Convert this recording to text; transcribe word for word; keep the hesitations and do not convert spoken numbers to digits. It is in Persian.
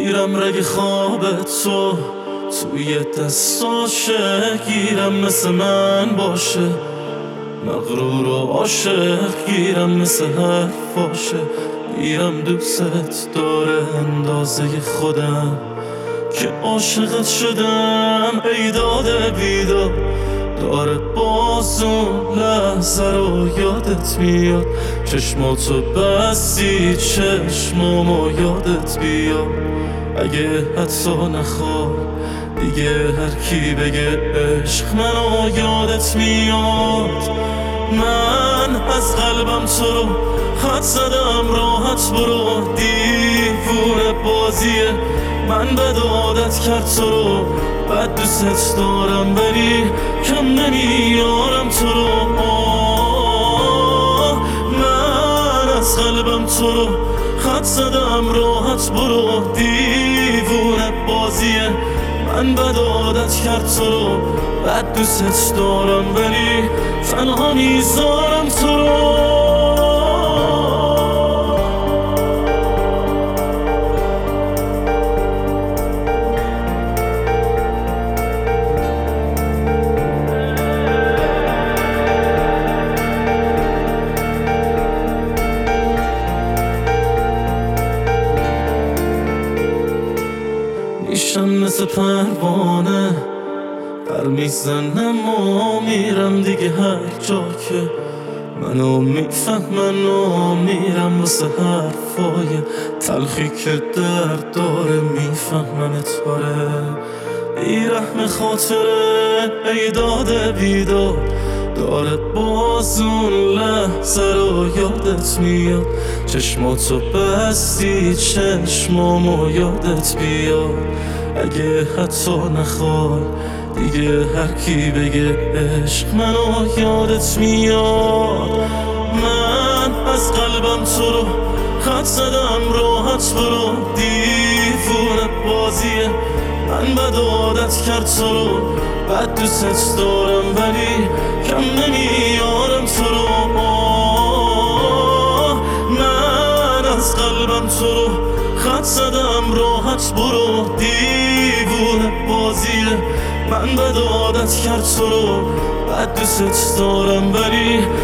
میرم رگ خوابت تو توی دستاشه، گیرم مثل من باشه، مغرور و عاشق گیرم مثل حرفاشه. گیرم دوست داره اندازه خودم که عاشقت شدم. ای داده بیداد داره باز اون لحظه رو یادت میاد. چشماتو بستی چشمامو یادت بیاد. اگه حتی نخوای دیگه هر کی بگه عشق منو یادت میاد. من از قلبم تو رو خط زدم، راحت برو، دیوونه بازیه. من بد عادت کرد تو رو، بد دوست دارم ولی کم نمیارم تو رو. من از قلبم تو رو خط زدم، راحت برو، دیوونه بازیه. من بد عادت کرد تو رو، بد دوست دارم ولی تنها میذارم تو رو. میشم مثل پروانه پر میزنم و میرم دیگه هر جا که منو میفهمن و میرم واسه حرفای تلخی که درد داره. میفهمن تاره بیرحم خاطره، ای داده بیداد داره باز اون لحظه رو یادت میاد. چشماتو بستی چشمامو یادت بیاد. اگه حتی نخوای دیگه هر کی بگه عشق منو یادت میاد. من از قلبم تو رو خط زدم، راحت برو، دیوونه بازیه. من بد عادت کرد تو رو، بد دوست دارم ولی کم نمیارم تو رو. من از قلبم تو رو خط زدم، راحت برو، دیوونه بازیه. من بد عادت کرد تو رو، بد دوست دارم ولی